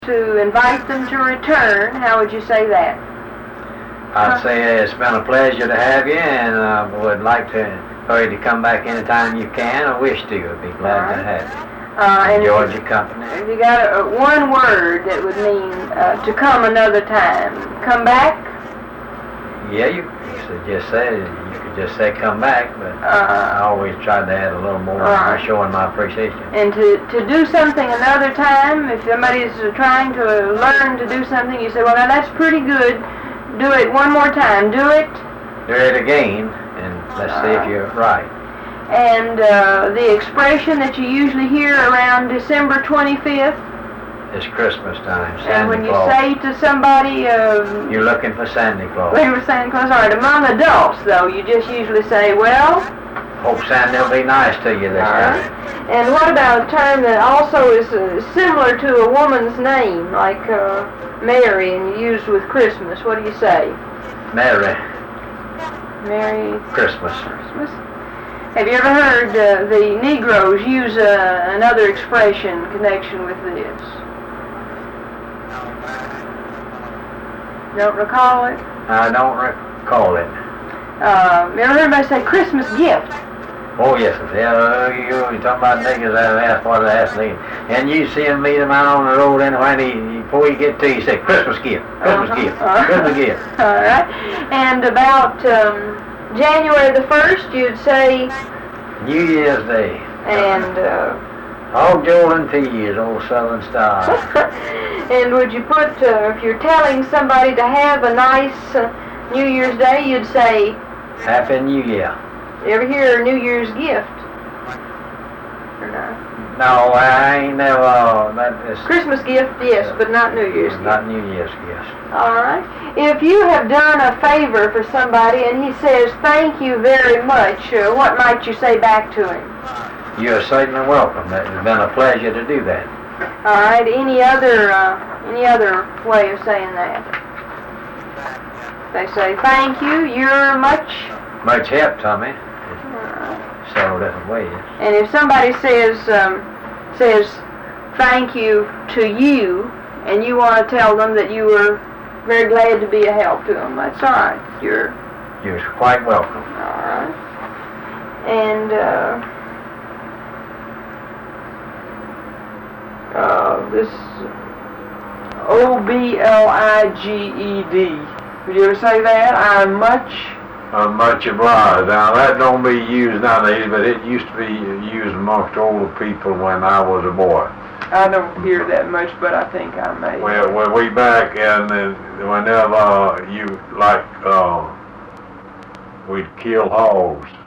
to invite them to return, how would you say that? I'd say it's been a pleasure to have you, and I would like for you to come back anytime you can. I wish to. I'd be glad to have you. Enjoyed your company. If you got one word that would mean to come another time, come back? Yeah, you could just say come back, but I always try to add a little more, showing my appreciation. And to do something another time, if somebody's trying to learn to do something, you say, well, now that's pretty good. Do it one more time. Do it. Do it again, and let's see if you're right. And the expression that you usually hear around December 25th? It's Christmas time, Santa Claus. And when you say to somebody... you're looking for Santa Claus. Looking for Santa Claus. All right, among adults, though, you just usually say, well... Hope Santa will be nice to you this time. And what about a term that also is similar to a woman's name, like Mary, and used with Christmas? What do you say? Merry Christmas. Have you ever heard the Negroes use another expression in connection with this? Don't recall it? I don't recall it. You ever heard anybody say Christmas gift? Oh, yes. You're talking about niggas that ask what they ask me. And you see him meet him out on the road anyway, and before you get to you say, Christmas gift, Christmas gift, Christmas gift. All right. And about January the 1st, you'd say... New Year's Day. And... All Joel and Teas, old Southern style. And would you put, if you're telling somebody to have a nice New Year's Day, you'd say... Happy New Year. You ever hear a New Year's gift? Or no? No, I ain't never... that is Christmas gift, yes, but not New Year's gift. Not New Year's gift. All right. If you have done a favor for somebody and he says, thank you very much, what might you say back to him? You're certainly welcome. It's been a pleasure to do that. All right. Any other way of saying that? They say, thank you, you're much help, Tommy. Several different ways. And if somebody says thank you to you, and you want to tell them that you were very glad to be a help to them, that's all right. You're quite welcome. All right. And this obliged. Would you ever say that? I'm much obliged. Now, that don't be used nowadays, but it used to be used amongst older people when I was a boy. I don't hear that much, but I think I may. Well, we back, and then whenever we'd kill hogs.